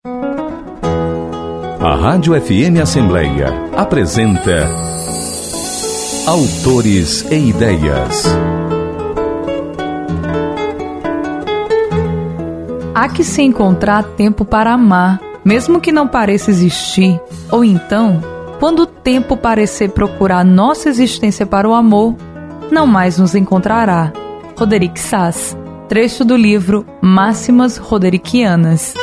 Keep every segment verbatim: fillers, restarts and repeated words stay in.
A Rádio F M Assembleia apresenta Autores e Ideias. Há que se encontrar tempo para amar, mesmo que não pareça existir. Ou então, quando o tempo parecer procurar nossa existência para o amor, não mais nos encontrará. Roderick Sass, trecho do livro Máximas Roderickianas.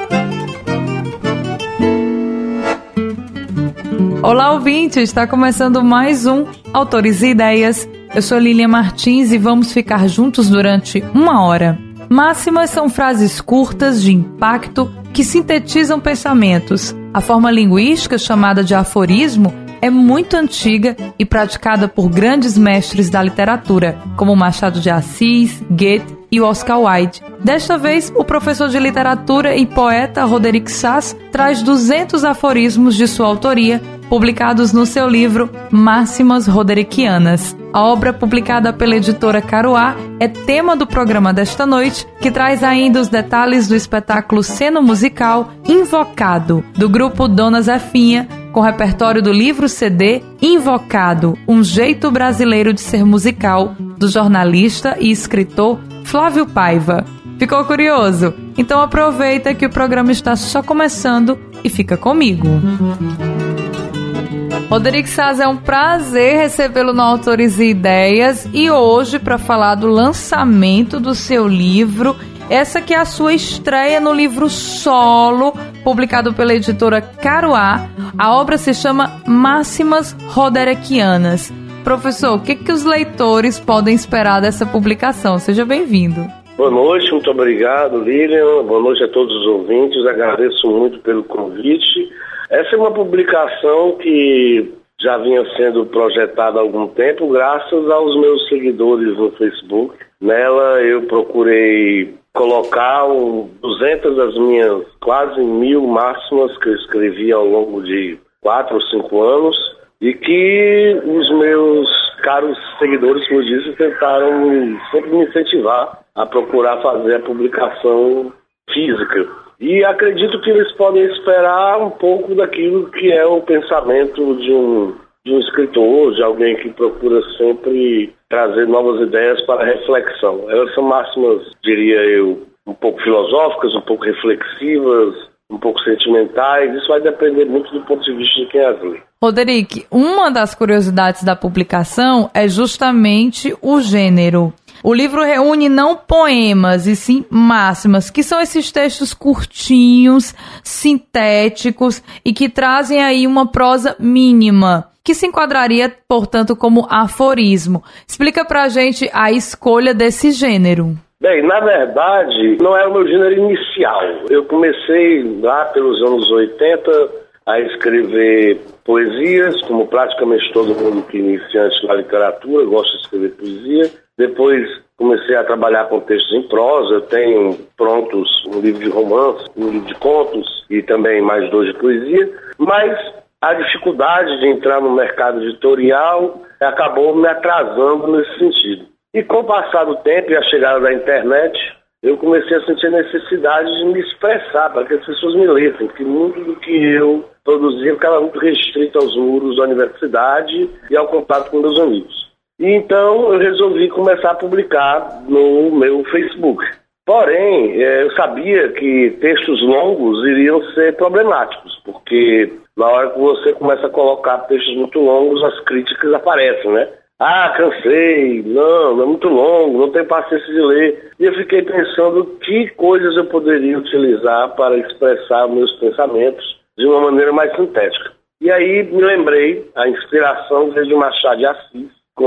Olá, ouvinte! Está começando mais um Autores e Ideias. Eu sou Lilian Martins e vamos ficar juntos durante uma hora. Máximas são frases curtas de impacto que sintetizam pensamentos. A forma linguística, chamada de aforismo, é muito antiga e praticada por grandes mestres da literatura, como Machado de Assis, Goethe e Oscar Wilde. Desta vez, o professor de literatura e poeta Roderick Sass traz duzentos aforismos de sua autoria, publicados no seu livro Máximas Roderickianas. A obra, publicada pela editora Caruá, é tema do programa desta noite, que traz ainda os detalhes do espetáculo ceno-musical Invocado, do grupo Dona Zefinha, com repertório do livro C D Invocado, um jeito brasileiro de ser musical, do jornalista e escritor Flávio Paiva. Ficou curioso? Então aproveita que o programa está só começando e fica comigo. Roderick Sass, é um prazer recebê-lo no Autores e Ideias e hoje para falar do lançamento do seu livro, essa que é a sua estreia no livro solo, publicado pela editora Caruá. A obra se chama Máximas Roderickianas. Professor, o que, que os leitores podem esperar dessa publicação? Seja bem-vindo. Boa noite, muito obrigado, Lilian. Boa noite a todos os ouvintes. Agradeço muito pelo convite. Essa é uma publicação que já vinha sendo projetada há algum tempo, graças aos meus seguidores no Facebook. Nela eu procurei colocar um, duzentas das minhas quase mil máximas que eu escrevi ao longo de quatro ou cinco anos e que os meus caros seguidores, como eu disse, tentaram sempre me incentivar a procurar fazer a publicação física. E acredito que eles podem esperar um pouco daquilo que é o pensamento de um, de um escritor, de alguém que procura sempre trazer novas ideias para reflexão. Elas são máximas, diria eu, um pouco filosóficas, um pouco reflexivas, um pouco sentimentais. Isso vai depender muito do ponto de vista de quem as lê. Roderick, uma das curiosidades da publicação é justamente o gênero. O livro reúne não poemas, e sim máximas, que são esses textos curtinhos, sintéticos e que trazem aí uma prosa mínima, que se enquadraria, portanto, como aforismo. Explica pra gente a escolha desse gênero. Bem, na verdade, não era o meu gênero inicial. Eu comecei lá pelos anos oitenta a escrever poesias, como praticamente todo mundo que é iniciante na literatura gosta de escrever poesia. Depois comecei a trabalhar com textos em prosa. Eu tenho prontos um livro de romance, um livro de contos e também mais dois de poesia. Mas a dificuldade de entrar no mercado editorial acabou me atrasando nesse sentido. E com o passar do tempo e a chegada da internet, eu comecei a sentir a necessidade de me expressar para que as pessoas me lessem, porque muito do que eu produzia ficava muito restrito aos muros da universidade e ao contato com meus amigos. E então eu resolvi começar a publicar no meu Facebook. Porém, eu sabia que textos longos iriam ser problemáticos, porque na hora que você começa a colocar textos muito longos, as críticas aparecem, né? Ah, cansei, não, não é muito longo, não tenho paciência de ler. E eu fiquei pensando que coisas eu poderia utilizar para expressar meus pensamentos de uma maneira mais sintética. E aí me lembrei, a inspiração veio de Machado de Assis,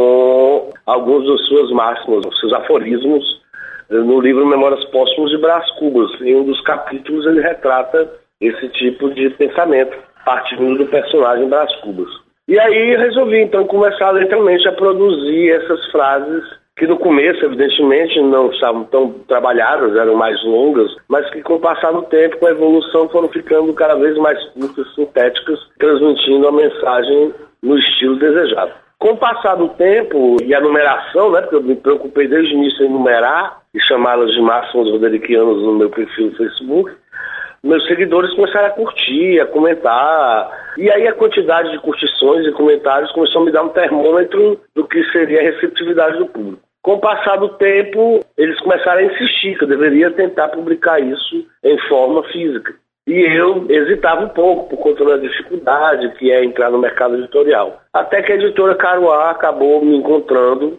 com alguns das suas máximas, os seus aforismos, no livro Memórias Póstumas de Brás Cubas. Em um dos capítulos ele retrata esse tipo de pensamento, partindo do personagem Brás Cubas. E aí resolvi então começar lentamente a produzir essas frases que no começo, evidentemente, não estavam tão trabalhadas, eram mais longas, mas que com o passar do tempo, com a evolução, foram ficando cada vez mais curtas, sintéticas, transmitindo a mensagem no estilo desejado. Com o passar do tempo e a numeração, né, porque eu me preocupei desde o início em numerar e chamá-las de máximas roderickianas no meu perfil no Facebook, meus seguidores começaram a curtir, a comentar, e aí a quantidade de curtições e comentários começou a me dar um termômetro do que seria a receptividade do público. Com o passar do tempo, eles começaram a insistir que eu deveria tentar publicar isso em forma física. E eu hesitava um pouco por conta da dificuldade que é entrar no mercado editorial. Até que a editora Caruá acabou me encontrando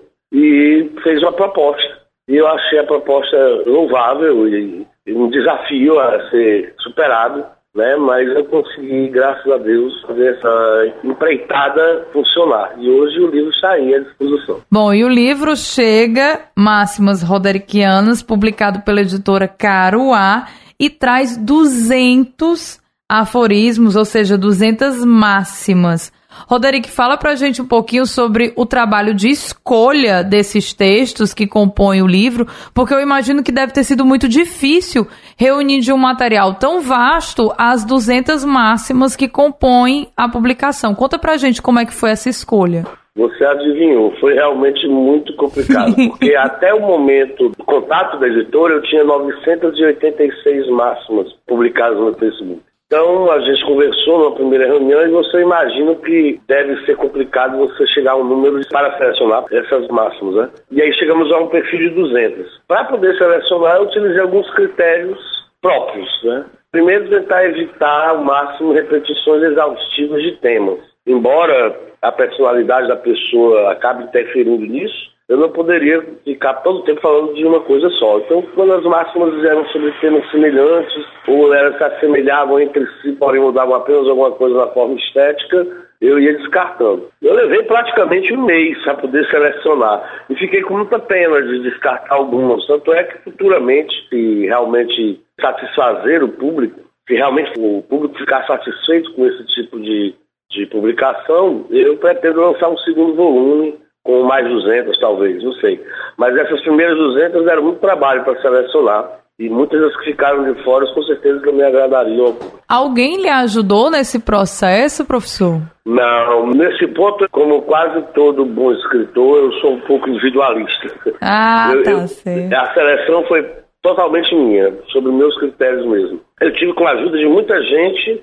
e fez uma proposta. E eu achei a proposta louvável e um desafio a ser superado, né? Mas eu consegui, graças a Deus, fazer essa empreitada funcionar. E hoje o livro está aí à disposição. Bom, e o livro chega, Máximas Rodericianas, publicado pela editora Caruá, e traz duzentos aforismos, ou seja, duzentas máximas. Roderick, fala pra gente um pouquinho sobre o trabalho de escolha desses textos que compõem o livro, porque eu imagino que deve ter sido muito difícil reunir de um material tão vasto as duzentas máximas que compõem a publicação. Conta pra gente como é que foi essa escolha. Você adivinhou, foi realmente muito complicado, porque até o momento do contato da editora eu tinha novecentas e oitenta e seis máximas publicadas no Facebook. Então a gente conversou numa primeira reunião e você imagina que deve ser complicado você chegar a um número para selecionar essas máximas, né? E aí chegamos a um perfil de duzentas. Para poder selecionar eu utilizei alguns critérios próprios, né? Primeiro, tentar evitar ao máximo repetições exaustivas de temas. Embora a personalidade da pessoa acabe interferindo nisso, eu não poderia ficar todo o tempo falando de uma coisa só. Então, quando as máximas eram sobre temas semelhantes, ou elas se assemelhavam entre si, porém mudavam apenas alguma coisa na forma estética, eu ia descartando. Eu levei praticamente um mês para poder selecionar. E fiquei com muita pena de descartar algumas. Tanto é que futuramente, se realmente satisfazer o público, se realmente o público ficar satisfeito com esse tipo de de publicação, eu pretendo lançar um segundo volume com mais duzentas, talvez, não sei. Mas essas primeiras duzentas deram muito trabalho para selecionar e muitas das que ficaram de fora, com certeza que me agradariam. Alguém lhe ajudou nesse processo, professor? Não, nesse ponto, como quase todo bom escritor, eu sou um pouco individualista. Ah, eu, tá eu, certo. A seleção foi totalmente minha, sobre meus critérios mesmo. Eu tive com a ajuda de muita gente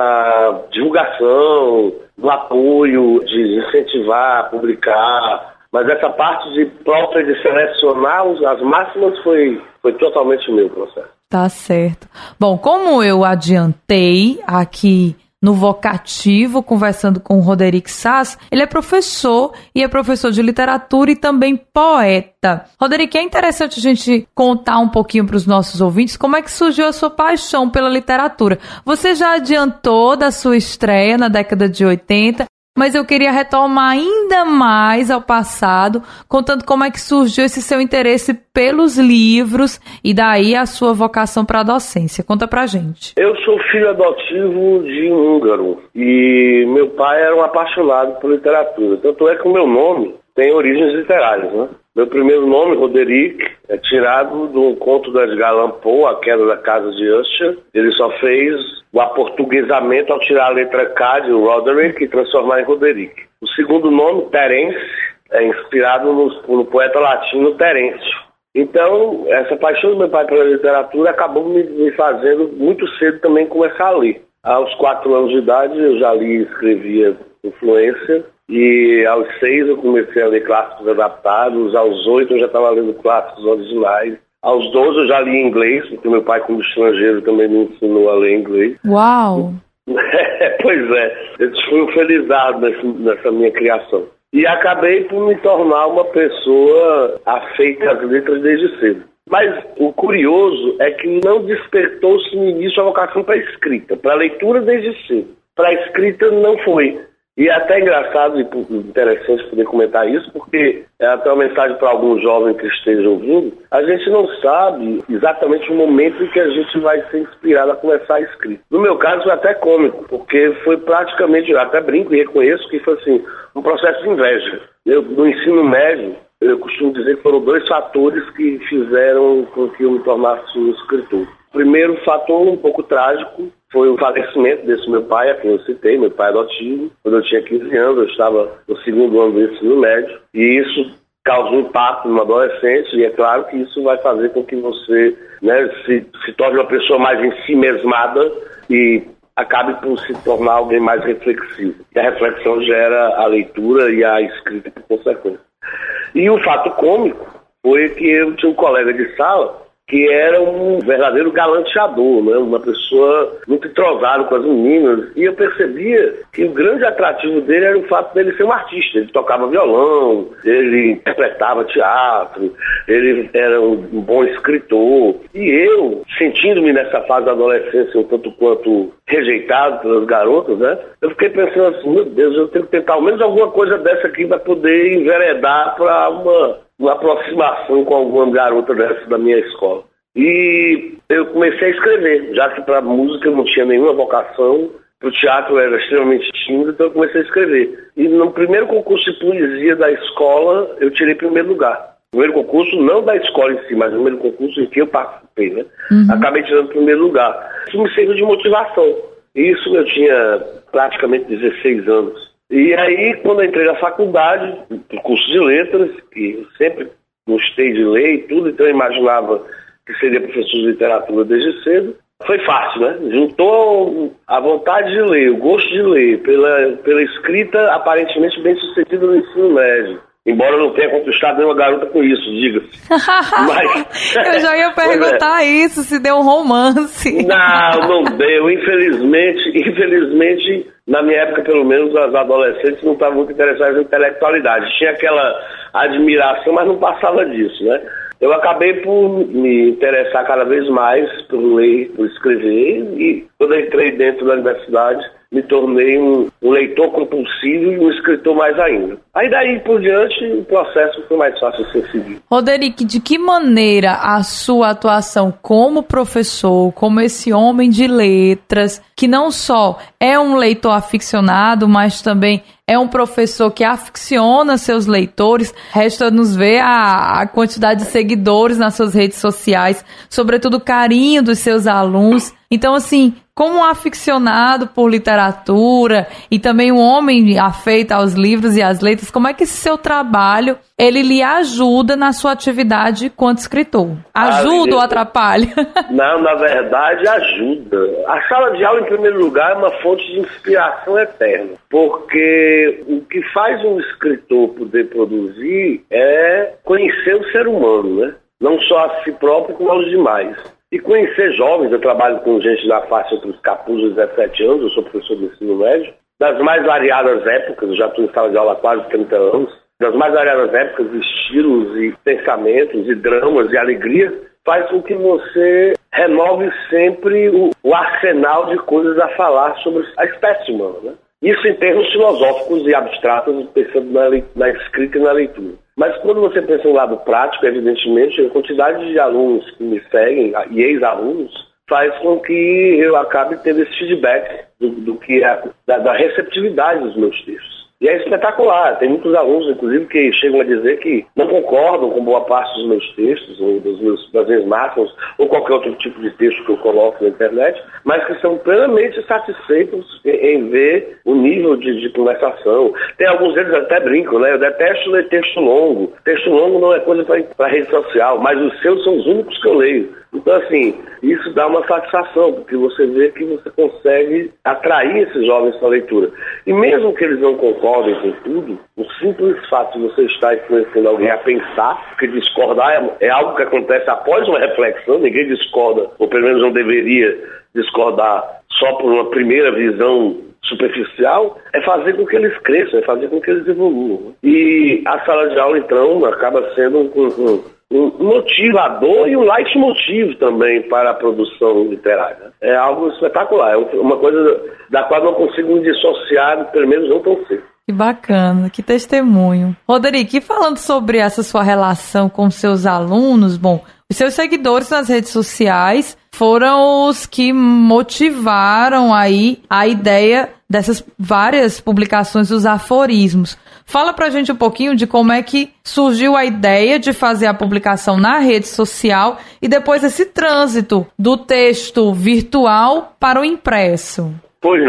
na divulgação, no apoio, de incentivar a publicar, mas essa parte de própria de selecionar as máximas foi, foi totalmente meu processo. Tá certo. Bom, como eu adiantei aqui no vocativo, conversando com o Roderick Sass, ele é professor e é professor de literatura e também poeta. Roderick, é interessante a gente contar um pouquinho para os nossos ouvintes como é que surgiu a sua paixão pela literatura. Você já adiantou da sua estreia na década de oitenta, mas eu queria retomar ainda mais ao passado, contando como é que surgiu esse seu interesse pelos livros e daí a sua vocação para a docência. Conta pra gente. Eu sou filho adotivo de um húngaro e meu pai era um apaixonado por literatura. Tanto é que o meu nome tem origens literárias, né? Meu primeiro nome, Roderick, é tirado de um conto do Edgar Allan Poe, A Queda da Casa de Usher. Ele só fez o aportuguesamento ao tirar a letra K de Roderick e transformar em Roderick. O segundo nome, Terence, é inspirado no, no poeta latino Terêncio. Então, essa paixão do meu pai pela literatura acabou me, me fazendo muito cedo também começar a ler. Aos quatro anos de idade eu já li e escrevia influência. E aos seis eu comecei a ler clássicos adaptados, aos oito eu já estava lendo clássicos originais, aos doze eu já li em inglês, porque meu pai como estrangeiro também me ensinou a ler inglês. Uau! Pois é, eu fui um felizardo nessa, nessa minha criação. E acabei por me tornar uma pessoa afeita às letras desde cedo. Mas o curioso é que não despertou-se no início a vocação para a escrita, para a leitura desde cedo. Para a escrita não foi. E é até engraçado e interessante poder comentar isso, porque é até uma mensagem para algum jovem que esteja ouvindo. A gente não sabe exatamente o momento em que a gente vai ser inspirado a começar a escrita. No meu caso foi até cômico, porque foi praticamente, eu até brinco e reconheço que foi assim, um processo de inveja. Eu, no ensino médio, eu costumo dizer que foram dois fatores que fizeram com que eu me tornasse um escritor. O primeiro fator, um pouco trágico, foi o falecimento desse meu pai, a quem eu citei, meu pai adotivo. Quando eu tinha quinze anos, eu estava no segundo ano do ensino médio. E isso causa um impacto no adolescente, e é claro que isso vai fazer com que você, né, se, se torne uma pessoa mais em si mesmada e acabe por se tornar alguém mais reflexivo. E a reflexão gera a leitura e a escrita por consequência. E o fato cômico foi que eu tinha um colega de sala que era um verdadeiro galanteador, né? Uma pessoa muito entrosada com as meninas, e eu percebia que o grande atrativo dele era o fato dele ser um artista. Ele tocava violão, ele interpretava teatro, ele era um bom escritor. E eu, sentindo-me nessa fase da adolescência um tanto quanto rejeitado pelas garotas, né? Eu fiquei pensando assim, meu Deus, eu tenho que tentar ao menos alguma coisa dessa aqui para poder enveredar para uma... uma aproximação com alguma garota dessa da minha escola. E eu comecei a escrever, já que para música eu não tinha nenhuma vocação, para o teatro eu era extremamente tímido, então eu comecei a escrever. E no primeiro concurso de poesia da escola, eu tirei primeiro lugar. Primeiro concurso, não da escola em si, mas o primeiro concurso em que eu participei, né? Uhum. Acabei tirando primeiro lugar. Isso me serviu de motivação. Isso eu tinha praticamente dezesseis anos. E aí, quando eu entrei na faculdade, no curso de letras, que eu sempre gostei de ler e tudo, então eu imaginava que seria professor de literatura desde cedo, foi fácil, né? Juntou a vontade de ler, o gosto de ler, pela, pela escrita aparentemente bem sucedida no ensino médio. Embora eu não tenha conquistado nenhuma garota com isso, diga-se. Mas... eu já ia perguntar é. isso, se deu um romance. Não, não deu. Infelizmente, infelizmente, na minha época, pelo menos, as adolescentes não estavam muito interessadas em intelectualidade. Tinha aquela admiração, mas não passava disso, né? Eu acabei por me interessar cada vez mais por ler, por escrever, e quando eu entrei dentro da universidade, me tornei um, um leitor compulsivo e um escritor mais ainda. Aí daí por diante o processo foi mais fácil de ser seguido. Roderick, de que maneira a sua atuação como professor, como esse homem de letras, que não só é um leitor aficionado, mas também é um professor que aficiona seus leitores, resta nos ver a, a quantidade de seguidores nas suas redes sociais, sobretudo o carinho dos seus alunos. Então, assim, como um aficionado por literatura e também um homem afeito aos livros e às letras, como é que esse seu trabalho, ele lhe ajuda na sua atividade quanto escritor? Ajuda ah, ou atrapalha? Não, na verdade, ajuda. A sala de aula, em primeiro lugar, é uma fonte de inspiração eterna, porque o que faz um escritor poder produzir é conhecer o ser humano, né? Não só a si próprio, como aos demais. E conhecer jovens, eu trabalho com gente da faixa entre os catorze e dezessete anos, eu sou professor de ensino médio, das mais variadas épocas, eu já estou em sala de aula há quase trinta anos, das mais variadas épocas, estilos e pensamentos e dramas e alegria, faz com que você renove sempre o, o arsenal de coisas a falar sobre a espécie humana, né? Isso em termos filosóficos e abstratos, pensando na, na escrita e na leitura. Mas quando você pensa no lado prático, evidentemente, a quantidade de alunos que me seguem, e ex-alunos, faz com que eu acabe tendo esse feedback do, do que é, da, da receptividade dos meus textos. E é espetacular. Tem muitos alunos, inclusive, que chegam a dizer que não concordam com boa parte dos meus textos, ou dos meus, das minhas máximas, ou qualquer outro tipo de texto que eu coloco na internet, mas que são plenamente satisfeitos em, em ver o nível de, de conversação. Tem alguns deles até brincam, né? Eu detesto ler texto longo. Texto longo não é coisa para rede social, mas os seus são os únicos que eu leio. Então, assim, isso dá uma satisfação, porque você vê que você consegue atrair esses jovens para a leitura. E mesmo que eles não concordem com tudo, o simples fato de você estar influenciando alguém a pensar, porque discordar é, é algo que acontece após uma reflexão, ninguém discorda, ou pelo menos não deveria discordar só por uma primeira visão superficial, é fazer com que eles cresçam, é fazer com que eles evoluam. E a sala de aula, então, acaba sendo um, um, um motivador e um leitmotiv também para a produção literária. É algo espetacular, é uma coisa da qual não consigo me dissociar, pelo menos não tão cedo. Que bacana, que testemunho. Roderick, e falando sobre essa sua relação com seus alunos, bom, os seus seguidores nas redes sociais foram os que motivaram aí a ideia dessas várias publicações dos aforismos. Fala pra gente um pouquinho de como é que surgiu a ideia de fazer a publicação na rede social e depois esse trânsito do texto virtual para o impresso. Pois não.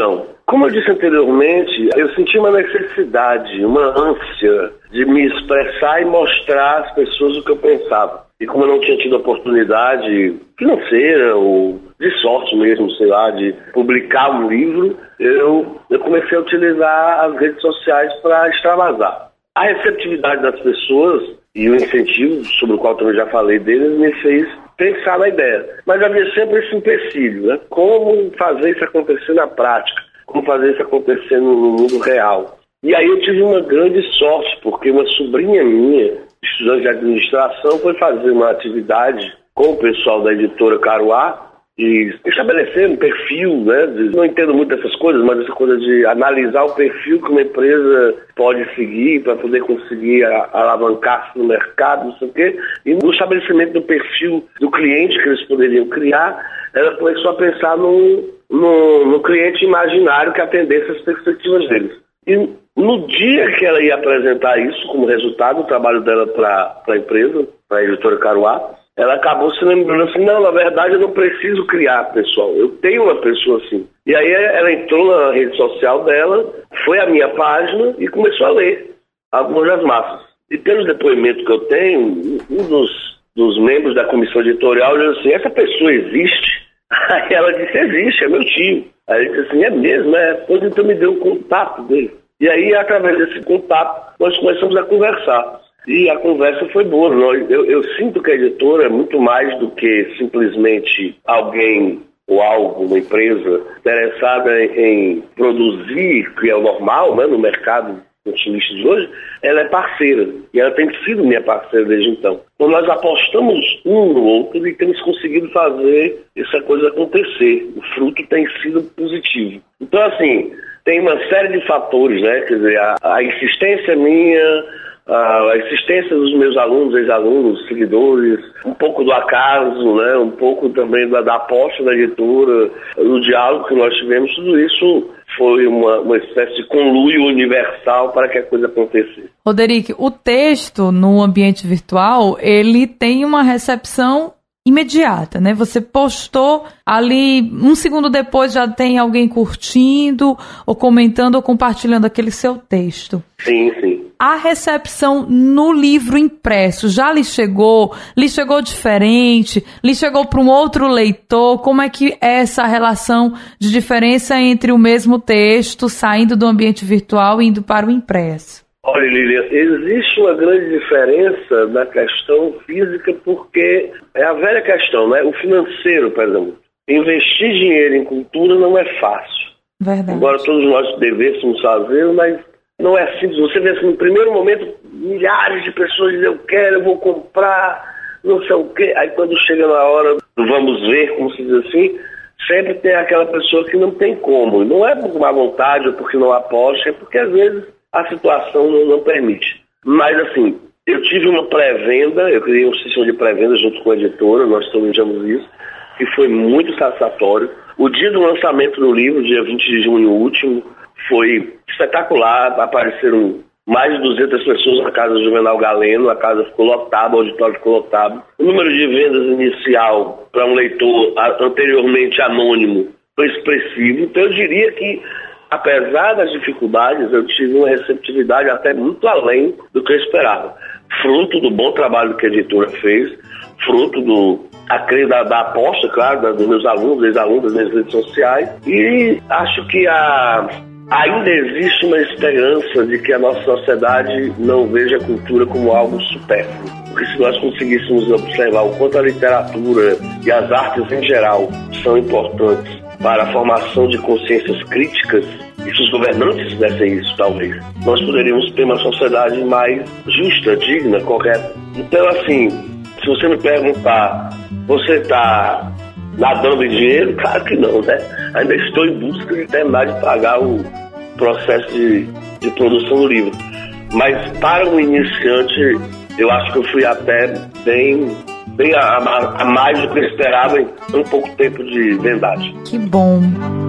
Como eu disse anteriormente, eu senti uma necessidade, uma ânsia de me expressar e mostrar às pessoas o que eu pensava. E como eu não tinha tido oportunidade financeira ou de sorte mesmo, sei lá, de publicar um livro, eu, eu comecei a utilizar as redes sociais para extravasar. A receptividade das pessoas e o incentivo, sobre o qual eu já falei deles, me fez pensar na ideia. Mas havia sempre esse empecilho, né? Como fazer isso acontecer na prática? Como fazer isso acontecer no mundo real? E aí eu tive uma grande sorte, porque uma sobrinha minha, estudante de administração, foi fazer uma atividade com o pessoal da editora Caruá e estabelecer um perfil, né? Não entendo muito dessas coisas, mas essa coisa de analisar o perfil que uma empresa pode seguir para poder conseguir alavancar-se no mercado, não sei o quê. E no estabelecimento do perfil do cliente que eles poderiam criar, ela começou a pensar no, no, no cliente imaginário que atendesse as perspectivas deles. E no dia que ela ia apresentar isso como resultado do trabalho dela para a empresa, para a editora Caruá, ela acabou se lembrando assim, não, na verdade eu não preciso criar, pessoal, eu tenho uma pessoa assim. E aí ela entrou na rede social dela, foi à minha página e começou a ler algumas das massas. E pelo depoimento que eu tenho, um dos, dos membros da comissão editorial disse assim, essa pessoa existe? Aí ela disse, existe, é meu tio. Aí ele disse assim, é mesmo, é, pois então me deu o contato dele. E aí, através desse contato, nós começamos a conversar. E a conversa foi boa. Eu, eu sinto que a editora é muito mais do que simplesmente alguém ou algo, uma empresa interessada em, em produzir, que é o normal, né, no mercado consumista de hoje. Ela é parceira. E ela tem sido minha parceira desde então. Então nós apostamos um no outro e temos conseguido fazer essa coisa acontecer. O fruto tem sido positivo. Então, assim, tem uma série de fatores, né? Quer dizer, a, a insistência minha, a, a insistência dos meus alunos, ex-alunos, seguidores, um pouco do acaso, né? Um pouco também da, da aposta da editora, do diálogo que nós tivemos, tudo isso foi uma, uma espécie de conluio universal para que a coisa acontecesse. Roderick, o texto no ambiente virtual, ele tem uma recepção imediata, né? Você postou ali, um segundo depois já tem alguém curtindo, ou comentando, ou compartilhando aquele seu texto. Sim, sim. A recepção no livro impresso já lhe chegou? Lhe chegou diferente? Lhe chegou para um outro leitor? Como é que é essa relação de diferença entre o mesmo texto saindo do ambiente virtual e indo para o impresso? Olha, Lilian, existe uma grande diferença na questão física porque é a velha questão, né? O financeiro, por exemplo. Investir dinheiro em cultura não é fácil. Verdade. Embora todos nós devêssemos fazer, mas não é simples. Você vê assim, no primeiro momento, milhares de pessoas dizem, eu quero, eu vou comprar, não sei o quê. Aí quando chega na hora do vamos ver, como se diz assim, sempre tem aquela pessoa que não tem como. Não é por má vontade ou porque não aposta, é porque às vezes a situação não, não permite. Mas assim, eu tive uma pré-venda, eu criei um sistema de pré-venda junto com a editora, nós planejamos isso, que foi muito satisfatório. O dia do lançamento do livro, dia vinte de junho último, foi espetacular. Apareceram mais de duzentas pessoas na casa do Juvenal Galeno, a casa ficou lotada, o auditório ficou lotado. O número de vendas inicial para um leitor anteriormente anônimo foi expressivo. Então eu diria que, apesar das dificuldades, eu tive uma receptividade até muito além do que eu esperava. Fruto do bom trabalho que a editora fez, fruto do, da, da aposta, claro, da, dos meus alunos, ex-alunos, das minhas redes sociais. E acho que a, ainda existe uma esperança de que a nossa sociedade não veja a cultura como algo supérfluo. Porque se nós conseguíssemos observar o quanto a literatura e as artes em geral são importantes para a formação de consciências críticas, e se os governantes fizessem isso, talvez, nós poderíamos ter uma sociedade mais justa, digna, correta. Então, assim, se você me perguntar, você está nadando em dinheiro? Claro que não, né? Ainda estou em busca de terminar de pagar o processo de, de produção do livro. Mas para um iniciante, eu acho que eu fui até bem... bem a, a, a mais do que eu esperava em um pouco tempo de vendagem. Que bom.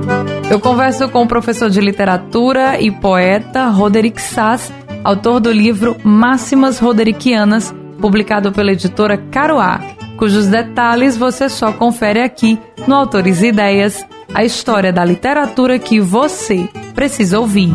Eu converso com o professor de literatura e poeta Roderick Sass, autor do livro Máximas Roderickianas, publicado pela editora Caruá, cujos detalhes você só confere aqui no Autores e Ideias, a história da literatura que você precisa ouvir.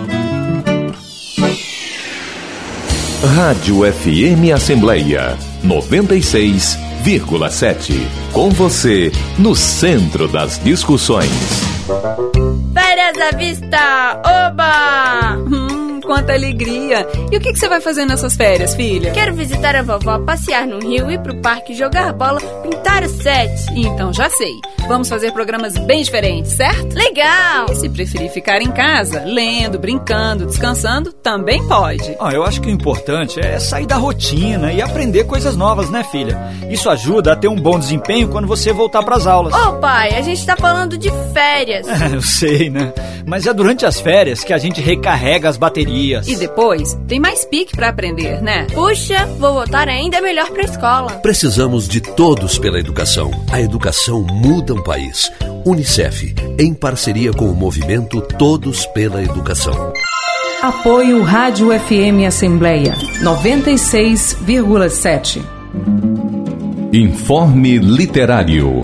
Rádio F M Assembleia noventa e seis vírgula sete. Com você, no centro das discussões. Férias à vista! Oba! Hum, quanta alegria! E o que, que você vai fazer nessas férias, filha? Quero visitar a vovó, passear no rio, ir pro parque, jogar bola, pintar o set. Então já sei. Vamos fazer programas bem diferentes, certo? Legal! E se preferir ficar em casa, lendo, brincando, descansando, também pode. Ah, eu acho que o importante é sair da rotina e aprender coisas novas, né, filha? Isso ajuda a ter um bom desempenho quando você voltar pras aulas. Ô, pai, a gente tá falando de férias. É, eu sei, né? Mas é durante as férias que a gente recarrega as baterias. E depois, tem mais pique pra aprender, né? Puxa, vou voltar ainda melhor pra escola. Precisamos de todos pela educação. A educação muda um país. Unicef, em parceria com o movimento Todos pela Educação. Apoio Rádio F M Assembleia noventa e seis vírgula sete. Informe Literário.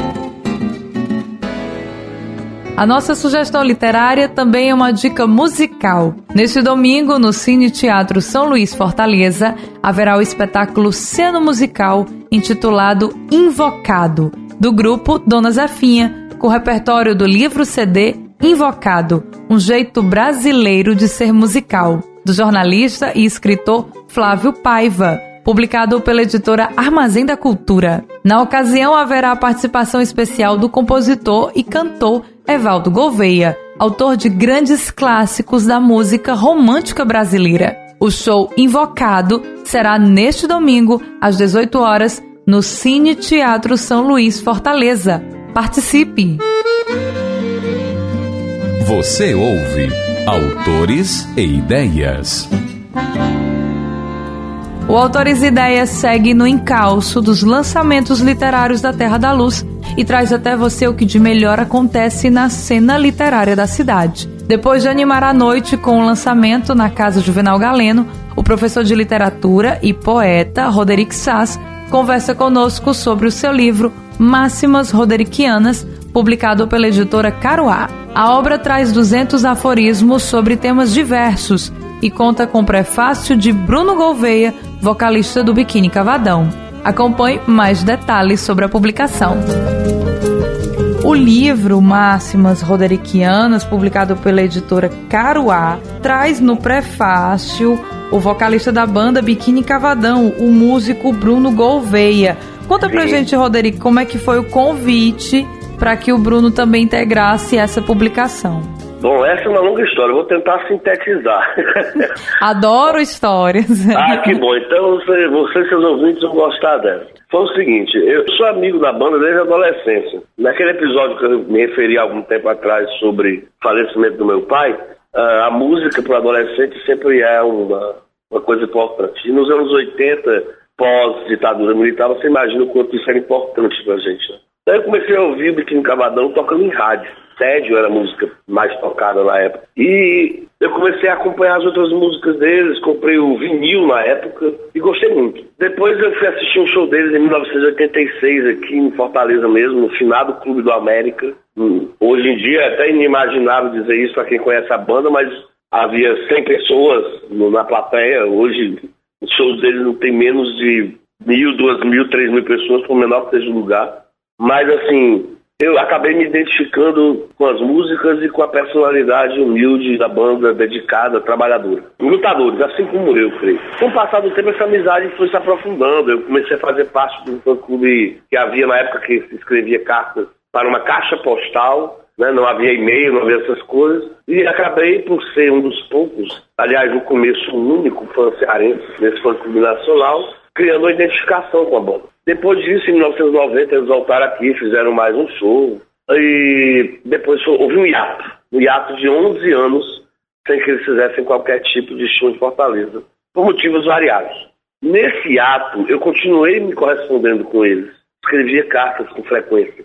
A nossa sugestão literária também é uma dica musical. Neste domingo, no Cine Teatro São Luís Fortaleza, haverá o espetáculo Cena Musical intitulado Invocado, do grupo Dona Zefinha, com o repertório do livro C D Invocado, um jeito brasileiro de ser musical, do jornalista e escritor Flávio Paiva, publicado pela editora Armazém da Cultura. Na ocasião, haverá a participação especial do compositor e cantor Evaldo Gouveia, autor de grandes clássicos da música romântica brasileira. O show Invocado será neste domingo, às dezoito horas, no Cine Teatro São Luís Fortaleza. Participe! Você ouve Autores e Ideias. O Autores e Ideias segue no encalço dos lançamentos literários da Terra da Luz e traz até você o que de melhor acontece na cena literária da cidade. Depois de animar a noite com o lançamento na Casa Juvenal Galeno, o professor de literatura e poeta Roderick Sass conversa conosco sobre o seu livro Máximas Roderickianas, publicado pela editora Caruá. A obra traz duzentos aforismos sobre temas diversos e conta com prefácio de Bruno Gouveia, vocalista do Biquíni Cavadão. Acompanhe mais detalhes sobre a publicação. O livro Máximas Roderickianas, publicado pela editora Caruá, traz no prefácio o vocalista da banda Biquíni Cavadão, o músico Bruno Gouveia. Conta pra gente, Roderick, como é que foi o convite para que o Bruno também integrasse essa publicação. Bom, essa é uma longa história, eu vou tentar sintetizar. Adoro histórias. Ah, que bom, então você, você e seus ouvintes vão gostar dela. Foi o seguinte, eu sou amigo da banda desde a adolescência. Naquele episódio que eu me referi há algum tempo atrás sobre o falecimento do meu pai, a música para o adolescente sempre é uma, uma coisa importante. E nos anos oitenta, pós-ditadura militar, você imagina o quanto isso era importante pra gente, né? Daí eu comecei a ouvir o Biquíni Cavadão tocando em rádio. Tédio era a música mais tocada na época. E eu comecei a acompanhar as outras músicas deles, comprei o vinil na época e gostei muito. Depois eu fui assistir um show deles em mil novecentos e oitenta e seis aqui em Fortaleza mesmo, no finado Clube do América. Hoje em dia é até inimaginável dizer isso para quem conhece a banda, mas havia cem pessoas na plateia. Hoje os shows deles não tem menos de mil, duas mil, três mil pessoas, por menor que seja o lugar. Mas assim, eu acabei me identificando com as músicas e com a personalidade humilde da banda, dedicada, trabalhadora. Lutadores, assim como eu, creio. Com o passar do tempo, essa amizade foi se aprofundando. Eu comecei a fazer parte do fã-clube que havia na época, que se escrevia cartas para uma caixa postal, né? Não havia e-mail, não havia essas coisas. E acabei por ser um dos poucos, aliás, no começo, um único fã cearense nesse fã-clube nacional, criando uma identificação com a banda. Depois disso, em mil novecentos e noventa, eles voltaram aqui, fizeram mais um show. E depois houve um hiato. Um hiato de onze anos, sem que eles fizessem qualquer tipo de show em Fortaleza, por motivos variados. Nesse hiato, eu continuei me correspondendo com eles. Escrevia cartas com frequência.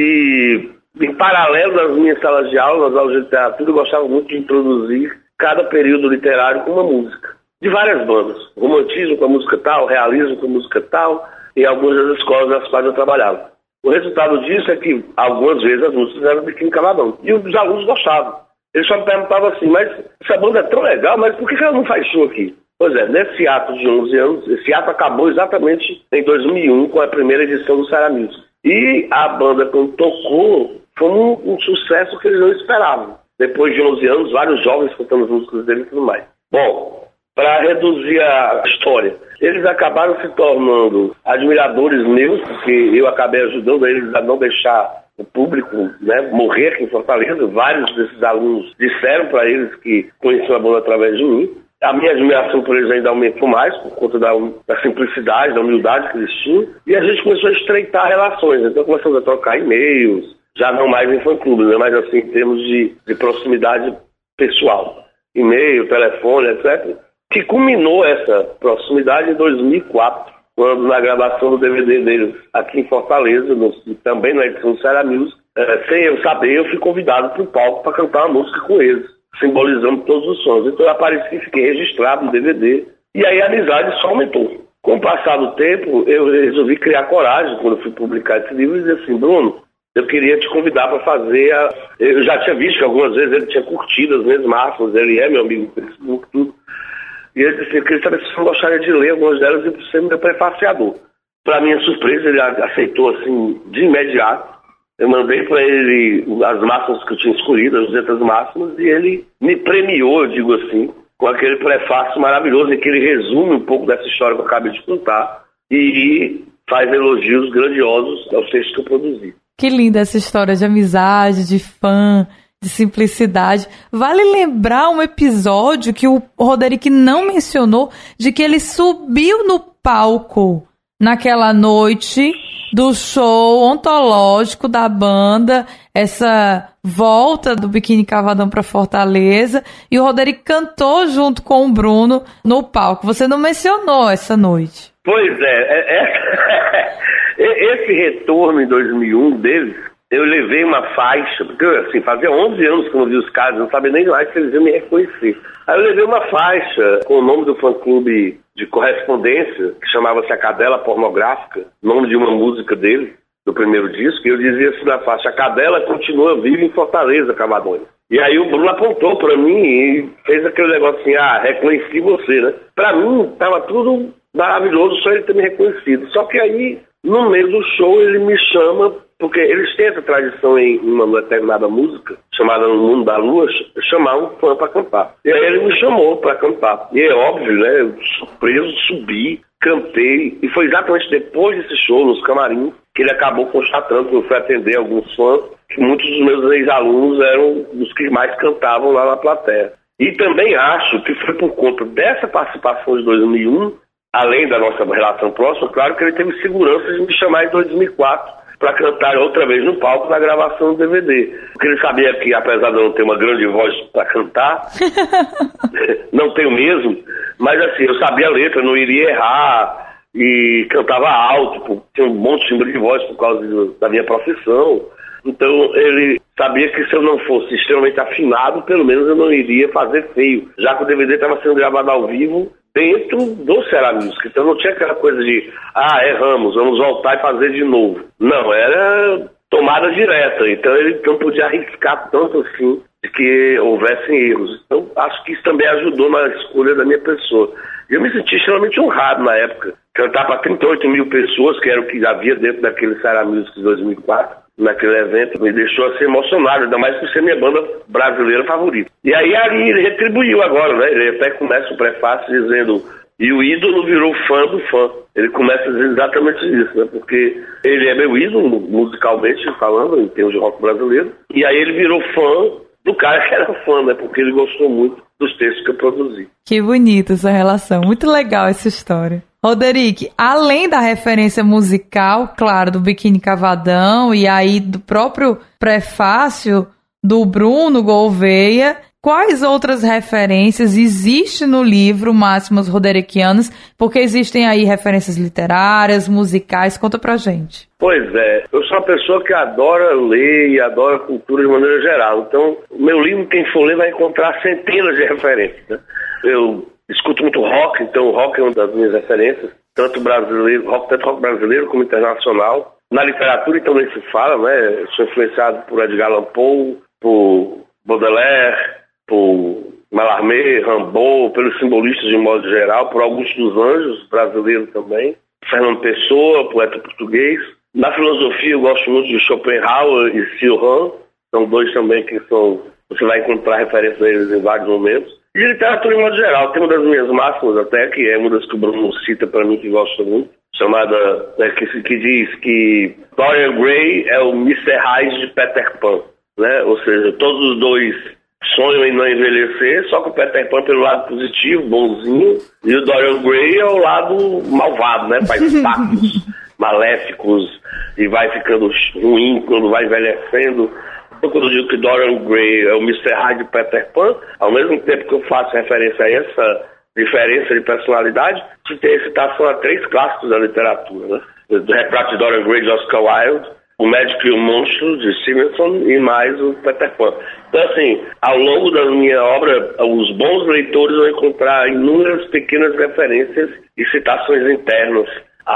E, em paralelo das minhas salas de aula, nas aulas de literatura, eu gostava muito de introduzir cada período literário com uma música. De várias bandas. Romantismo com a música tal, realismo com a música tal, e algumas das escolas nas quais eu trabalhava. O resultado disso é que algumas vezes as músicas eram de Biquíni Cavadão. E os alunos gostavam. Eles só me perguntavam assim, mas essa banda é tão legal, mas por que ela não faz show aqui? Pois é, nesse ato de onze anos, esse ato acabou exatamente em dois mil e um, com a primeira edição do Ceará Music. E a banda, quando tocou, foi um, um sucesso que eles não esperavam. Depois de onze anos, vários jovens cantando as músicas dele e tudo mais. Bom, para reduzir a história, eles acabaram se tornando admiradores meus, porque eu acabei ajudando eles a não deixar o público, né, morrer aqui em Fortaleza. Vários desses alunos disseram para eles que conheciam a banda através de mim. A minha admiração por eles ainda aumentou mais, por conta da, da simplicidade, da humildade que eles tinham. E a gente começou a estreitar relações. Então começamos a trocar e-mails, já não mais em fã-clube, né, mas assim em termos de, de proximidade pessoal. E-mail, telefone, etcétera. Que culminou essa proximidade em dois mil e quatro, quando na gravação do D V D deles aqui em Fortaleza, no, também na edição do Ceará Music, é, sem eu saber, eu fui convidado para o palco para cantar uma música com eles, simbolizando todos os sons. Então eu apareci e fiquei registrado no D V D, e aí a amizade só aumentou. Com o passar do tempo, eu resolvi criar coragem quando eu fui publicar esse livro e dizer assim, Bruno, eu queria te convidar para fazer a... Eu já tinha visto que algumas vezes ele tinha curtido as minhas máximas, ele é meu amigo no Facebook, tudo. E ele disse, eu queria saber se você gostaria de ler algumas delas e ser meu prefaciador. Para minha surpresa, ele aceitou assim, de imediato. Eu mandei para ele as máximas que eu tinha escolhido, as duzentas máximas, e ele me premiou, eu digo assim, com aquele prefácio maravilhoso em que ele resume um pouco dessa história que eu acabei de contar e faz elogios grandiosos ao texto que eu produzi. Que linda essa história de amizade, de fã, de simplicidade. Vale lembrar um episódio que o Roderick não mencionou, de que ele subiu no palco naquela noite do show ontológico da banda, essa volta do Biquíni Cavadão para Fortaleza, e o Roderick cantou junto com o Bruno no palco. Você não mencionou essa noite. Pois é, é, é esse retorno em dois mil e um deles, eu levei uma faixa, porque assim, fazia onze anos que eu não vi os caras, não sabia nem mais se eles iam me reconhecer. Aí eu levei uma faixa com o nome do fã-clube de correspondência, que chamava-se A Cadela Pornográfica, nome de uma música dele, do primeiro disco, e eu dizia assim na faixa, a cadela continua viva em Fortaleza, Cavadões. E aí o Bruno apontou pra mim e fez aquele negócio assim, ah, reconheci você, né? Pra mim, tava tudo maravilhoso só ele ter me reconhecido. Só que aí, no meio do show, ele me chama, porque eles têm essa tradição em uma determinada música, chamada No Mundo da Lua, chamar um fã para cantar. E aí ele me chamou para cantar. E é óbvio, né, eu, surpreso, subi, cantei, e foi exatamente depois desse show, nos camarins, que ele acabou constatando que eu fui atender alguns fãs, que muitos dos meus ex-alunos eram os que mais cantavam lá na plateia. E também acho que foi por conta dessa participação de dois mil e um, além da nossa relação próxima, claro que ele teve segurança de me chamar em dois mil e quatro, para cantar outra vez no palco na gravação do D V D. Porque ele sabia que, apesar de eu não ter uma grande voz para cantar, não tenho mesmo, mas assim, eu sabia a letra, não iria errar, e cantava alto, tinha um bom timbre de voz por causa de, da minha profissão. Então ele sabia que se eu não fosse extremamente afinado, pelo menos eu não iria fazer feio, já que o D V D estava sendo gravado ao vivo dentro do Ceará Music. Então não tinha aquela coisa de, ah, erramos, vamos voltar e fazer de novo. Não, era tomada direta. Então ele não podia arriscar tanto assim de que houvessem erros. Então acho que isso também ajudou na escolha da minha pessoa. E eu me senti extremamente honrado na época. Cantar para trinta e oito mil pessoas, que era o que havia dentro daquele Ceará Music de dois mil e quatro, naquele evento, me deixou assim emocionado, ainda mais por ser minha banda brasileira favorita. E aí, aí ele retribuiu agora, né? Ele até começa o prefácio dizendo, e o ídolo virou fã do fã. Ele começa dizendo exatamente isso, né? Porque ele é meu ídolo, musicalmente falando, em termos de rock brasileiro, e aí ele virou fã do cara que era fã, né? Porque ele gostou muito dos textos que eu produzi. Que bonita essa relação, muito legal essa história. Roderick, além da referência musical, claro, do Biquíni Cavadão e aí do próprio prefácio do Bruno Gouveia, quais outras referências existem no livro Máximas Roderickianas? Porque existem aí referências literárias, musicais, conta pra gente. Pois é, eu sou uma pessoa que adora ler e adora cultura de maneira geral. Então, o meu livro, quem for ler, vai encontrar centenas de referências, né? Eu escuto muito rock, então o rock é uma das minhas referências, tanto brasileiro, rock, tanto rock brasileiro como internacional. Na literatura, então, nem se fala, né? Sou influenciado por Edgar Allan Poe, por Baudelaire, por Mallarmé, Rimbaud, pelos simbolistas de modo geral, por Augusto dos Anjos, brasileiro também, Fernando Pessoa, poeta português. Na filosofia, eu gosto muito de Schopenhauer e Cioran, são dois também que são, você vai encontrar referências a eles em vários momentos. E literatura em modo geral, tem uma das minhas máximas até, que é uma das que o Bruno cita para mim, que gosto muito, chamada, né, que, que diz que Dorian Gray é o mister Hyde de Peter Pan, né? Ou seja, todos os dois sonham em não envelhecer, só que o Peter Pan pelo lado positivo, bonzinho, e o Dorian Gray é o lado malvado, né? Faz pactos maléficos e vai ficando ruim quando vai envelhecendo. Então, quando eu digo que Dorian Gray é o mister Hyde de Peter Pan, ao mesmo tempo que eu faço referência a essa diferença de personalidade, que tem citação a três clássicos da literatura, né? Do Retrato de Dorian Gray, de Oscar Wilde, O Médico e o Monstro, de Stevenson, e mais o Peter Pan. Então, assim, ao longo da minha obra, os bons leitores vão encontrar inúmeras pequenas referências e citações internas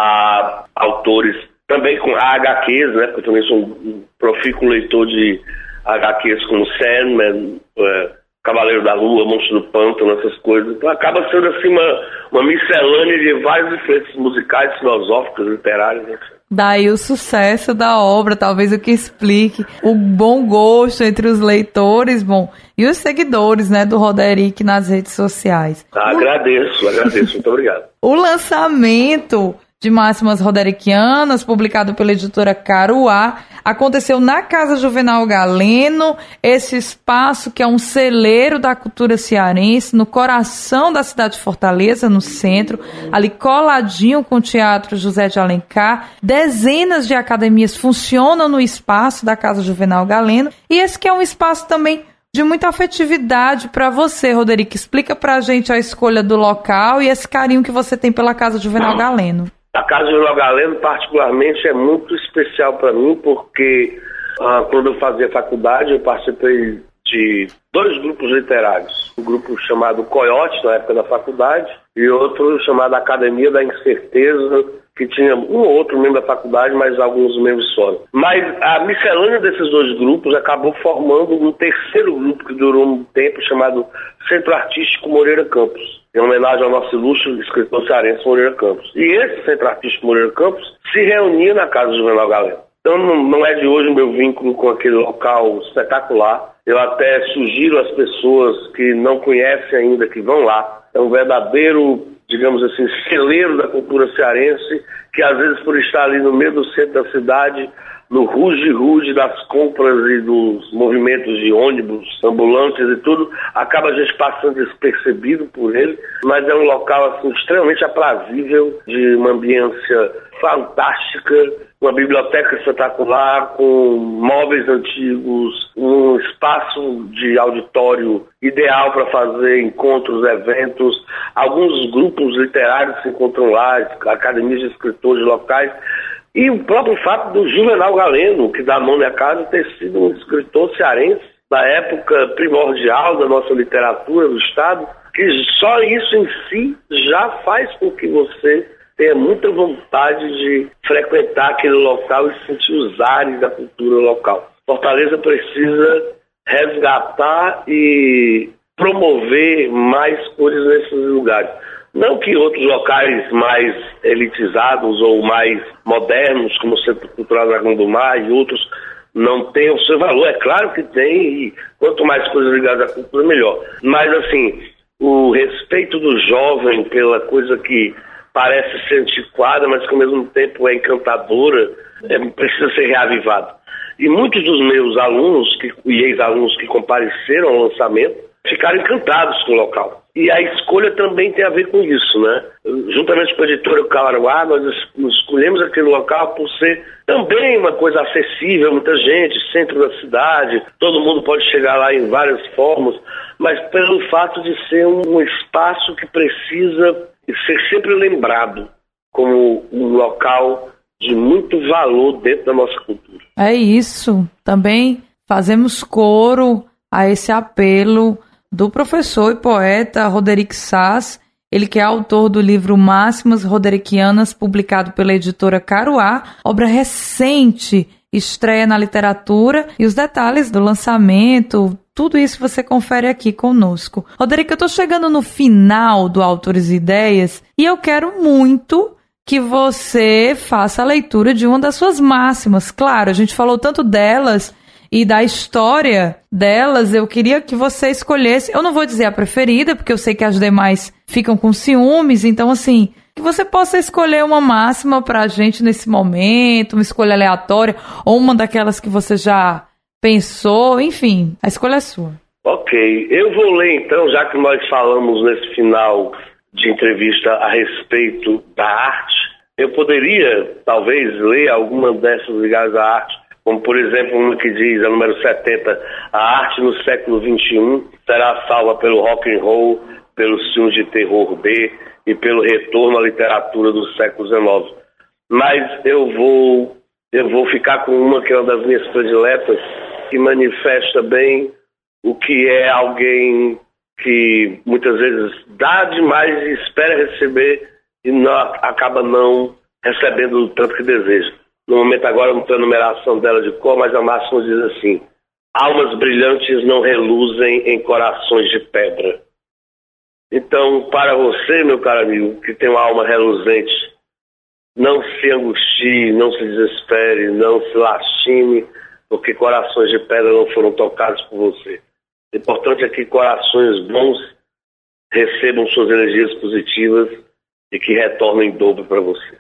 a autores, também com H Qs, né? Porque eu também sou um profícuo leitor de H Qs como Sandman, é, Cavaleiro da Lua, Monstro do Pântano, essas coisas. Então acaba sendo assim uma, uma miscelânea de vários diferentes musicais, filosóficos, literários, etcétera. Daí o sucesso da obra, talvez o que explique o bom gosto entre os leitores, bom, e os seguidores, né, do Roderick nas redes sociais. Ah, agradeço, agradeço, muito obrigado. O lançamento de Máximas Roderickianas, publicado pela editora Caruá, aconteceu na Casa Juvenal Galeno, esse espaço que é um celeiro da cultura cearense, no coração da cidade de Fortaleza, no centro, ali coladinho com o Teatro José de Alencar. Dezenas de academias funcionam no espaço da Casa Juvenal Galeno, e esse que é um espaço também de muita afetividade para você, Roderick. Explica pra gente a escolha do local e esse carinho que você tem pela Casa Juvenal Galeno. A Casa Juvenal Galeno, particularmente, é muito especial para mim, porque ah, quando eu fazia faculdade, eu participei de dois grupos literários. Um grupo chamado Coyote, na época da faculdade, e outro chamado Academia da Incerteza, que tinha um ou outro membro da faculdade, mas alguns membros só. Mas a miscelânea desses dois grupos acabou formando um terceiro grupo que durou um tempo, chamado Centro Artístico Moreira Campos, em homenagem ao nosso ilustre escritor cearense Moreira Campos. E esse Centro Artístico Moreira Campos se reunia na Casa Juvenal Galeno. Então não, não é de hoje o meu vínculo com aquele local espetacular. Eu até sugiro às pessoas que não conhecem ainda que vão lá. É um verdadeiro, digamos assim, celeiro da cultura cearense, que às vezes por estar ali no meio do centro da cidade, no ruge-ruge das compras e dos movimentos de ônibus, ambulantes e tudo, acaba a gente passando despercebido por ele, mas é um local assim, extremamente aprazível, de uma ambiência fantástica, uma biblioteca espetacular, com móveis antigos, um espaço de auditório ideal para fazer encontros, eventos. Alguns grupos literários se encontram lá, academias de escritores locais. E o próprio fato do Juvenal Galeno, que dá nome à casa, ter sido um escritor cearense na época primordial da nossa literatura do Estado, que só isso em si já faz com que você tenha muita vontade de frequentar aquele local e sentir os ares da cultura local. Fortaleza precisa resgatar e promover mais coisas nesses lugares. Não que outros locais mais elitizados ou mais modernos, como o Centro Cultural Dragão do Mar e outros, não tenham o seu valor. É claro que tem, e quanto mais coisas ligadas à cultura, melhor. Mas, assim, o respeito do jovem pela coisa que parece ser antiquada, mas que ao mesmo tempo é encantadora, é, precisa ser reavivado. E muitos dos meus alunos que, e ex-alunos que compareceram ao lançamento ficaram encantados com o local. E a escolha também tem a ver com isso, né? Juntamente com a editora Caruá, nós escolhemos aquele local por ser também uma coisa acessível, muita gente, centro da cidade, todo mundo pode chegar lá em várias formas, mas pelo fato de ser um espaço que precisa ser sempre lembrado como um local de muito valor dentro da nossa cultura. É isso. Também fazemos coro a esse apelo do professor e poeta Roderick Sass Ele que é autor do livro Máximas Rodericianas, publicado pela editora Caruá, obra recente, estreia na literatura, e os detalhes do lançamento, tudo isso você confere aqui conosco. Roderico, eu estou chegando no final do Autores e Ideias e eu quero muito que você faça a leitura de uma das suas máximas. Claro, a gente falou tanto delas e da história delas, eu queria que você escolhesse, eu não vou dizer a preferida, porque eu sei que as demais ficam com ciúmes, então assim, que você possa escolher uma máxima pra gente nesse momento, uma escolha aleatória, ou uma daquelas que você já pensou, enfim, a escolha é sua. Ok, eu vou ler então, já que nós falamos nesse final de entrevista a respeito da arte, eu poderia talvez ler alguma dessas ligadas à arte, como por exemplo uma que diz, a número setenta, a arte no século vinte e um será salva pelo rock and roll, pelos filmes de terror B e pelo retorno à literatura do século dezenove. Mas eu vou, eu vou ficar com uma que é uma das minhas prediletas, que manifesta bem o que é alguém que muitas vezes dá demais e espera receber e não, acaba não recebendo o tanto que deseja. No momento agora eu não tenho a numeração dela de cor, mas a máxima diz assim: almas brilhantes não reluzem em corações de pedra. Então, para você, meu caro amigo, que tem uma alma reluzente, não se angustie, não se desespere, não se lastime, porque corações de pedra não foram tocados por você. O importante é que corações bons recebam suas energias positivas e que retornem em dobro para você.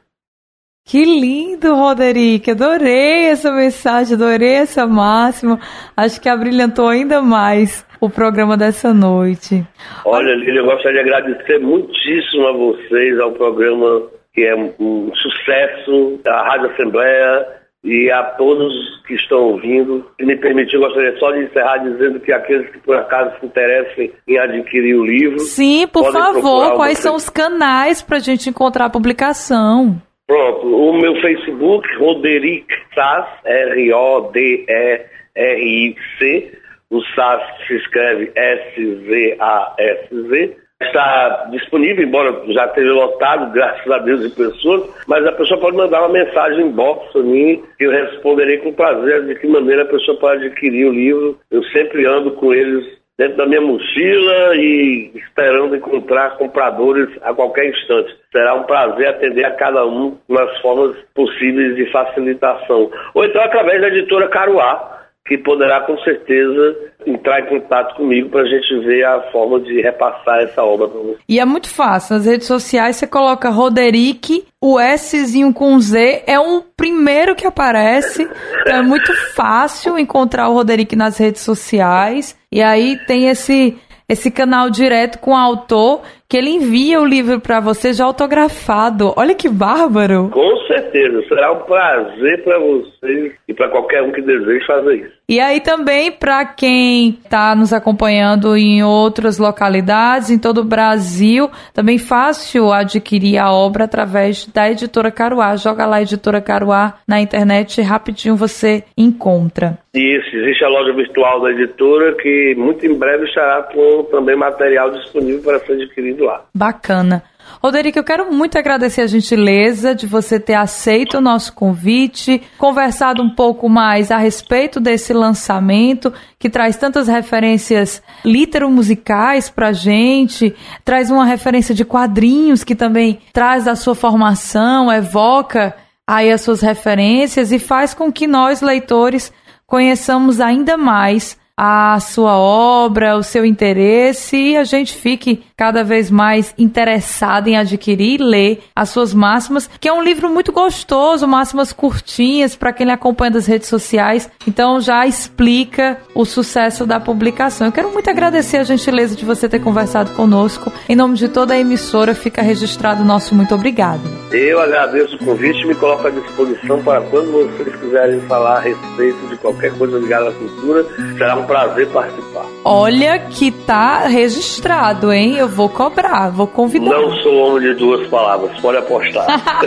Que lindo, Roderico, adorei essa mensagem, adorei essa máxima, acho que abrilhantou ainda mais o programa dessa noite. Olha, Lília, eu gostaria de agradecer muitíssimo a vocês, ao programa que é um sucesso, à Rádio Assembleia e a todos que estão ouvindo. Se me permitir, eu gostaria só de encerrar dizendo que aqueles que por acaso se interessem em adquirir o livro... Sim, por favor, quais são os canais para a gente encontrar a publicação? Pronto, o meu Facebook, Roderic Sass, R O D E R I C, o Sass se escreve S Z A S Z, está disponível, embora já esteja lotado, graças a Deus, de pessoas, mas a pessoa pode mandar uma mensagem em box a mim, que eu responderei com prazer de que maneira a pessoa pode adquirir o livro. Eu sempre ando com eles dentro da minha mochila e esperando encontrar compradores a qualquer instante. Será um prazer atender a cada um nas formas possíveis de facilitação. Ou então através da editora Caruá, que poderá com certeza entrar em contato comigo para a gente ver a forma de repassar essa obra para você. E é muito fácil, nas redes sociais você coloca Roderic, o Szinho com Z é o primeiro que aparece, então é muito fácil encontrar o Roderic nas redes sociais, e aí tem esse, esse canal direto com o autor, que ele envia o livro para você já autografado. Olha que bárbaro! Com certeza, será um prazer para vocês e para qualquer um que deseje fazer isso. E aí também para quem está nos acompanhando em outras localidades, em todo o Brasil, também fácil adquirir a obra através da Editora Caruá. Joga lá Editora Caruá na internet e rapidinho você encontra. Isso, existe a loja virtual da editora que muito em breve estará com também material disponível para ser adquirido lá. Bacana. Roderico, eu quero muito agradecer a gentileza de você ter aceito o nosso convite, conversado um pouco mais a respeito desse lançamento, que traz tantas referências litero-musicais pra gente, traz uma referência de quadrinhos que também traz a sua formação, evoca aí as suas referências e faz com que nós, leitores, conheçamos ainda mais a sua obra, o seu interesse, e a gente fique cada vez mais interessado em adquirir e ler as suas máximas, que é um livro muito gostoso, máximas curtinhas para quem lhe acompanha das redes sociais, então já explica o sucesso da publicação. Eu quero muito agradecer a gentileza de você ter conversado conosco. Em nome de toda a emissora, fica registrado o nosso muito obrigado. Eu agradeço o convite e me coloco à disposição para quando vocês quiserem falar a respeito de qualquer coisa ligada à cultura. Será um prazer participar. Olha que tá registrado, hein? Eu vou cobrar, vou convidar. Não sou homem de duas palavras, pode apostar.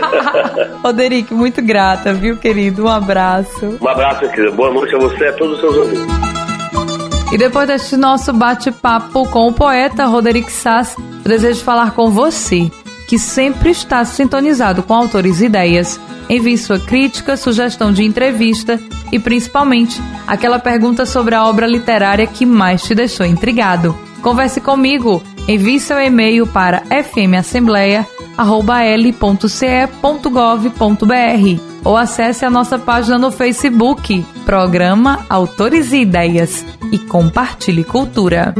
Roderico, muito grata, viu, querido? Um abraço. Um abraço, querida. Boa noite a você e a todos os seus ouvintes. E depois deste nosso bate-papo com o poeta Roderic Sass, Eu desejo falar com você, que sempre está sintonizado com Autores e Ideias. Envie sua crítica, sugestão de entrevista e, principalmente, aquela pergunta sobre a obra literária que mais te deixou intrigado. Converse comigo. Envie seu e-mail para f m assembleia arroba l ponto c e ponto gov ponto b r ou acesse a nossa página no Facebook, Programa Autores e Ideias, e compartilhe cultura.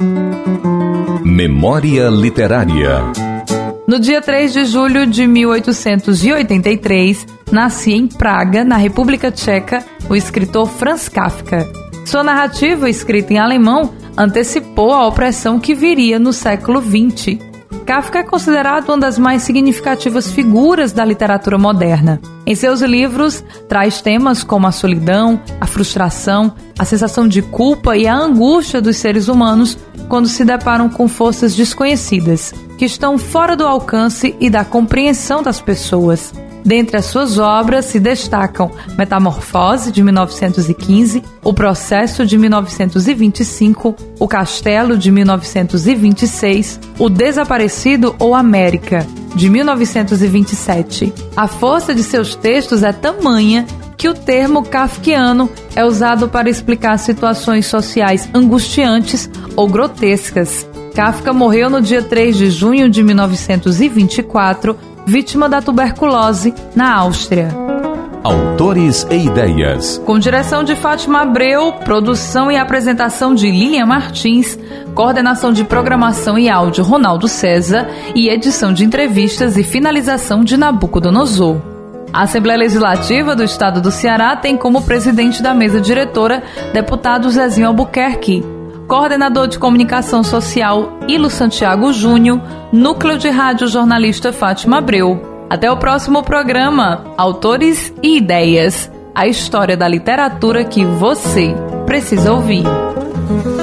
Memória Literária. No dia três de julho de mil oitocentos e oitenta e três, nascia em Praga, na República Tcheca, o escritor Franz Kafka. Sua narrativa, escrita em alemão, antecipou a opressão que viria no século vinte. Kafka é considerado uma das mais significativas figuras da literatura moderna. Em seus livros, traz temas como a solidão, a frustração, a sensação de culpa e a angústia dos seres humanos quando se deparam com forças desconhecidas, que estão fora do alcance e da compreensão das pessoas. Dentre as suas obras se destacam Metamorfose, de mil novecentos e quinze, O Processo, de mil novecentos e vinte e cinco, O Castelo, de mil novecentos e vinte e seis, O Desaparecido ou América, de mil novecentos e vinte e sete. A força de seus textos é tamanha que o termo kafkiano é usado para explicar situações sociais angustiantes ou grotescas. Kafka morreu no dia três de junho de mil novecentos e vinte e quatro, vítima da tuberculose, na Áustria. Autores e Ideias. Com direção de Fátima Abreu, produção e apresentação de Lilian Martins, coordenação de programação e áudio Ronaldo César e edição de entrevistas e finalização de Nabucodonosor. A Assembleia Legislativa do Estado do Ceará tem como presidente da mesa diretora deputado Zezinho Albuquerque, coordenador de comunicação social Ilo Santiago Júnior, núcleo de rádio jornalista Fátima Abreu. Até o próximo programa, Autores e Ideias, a história da literatura que você precisa ouvir.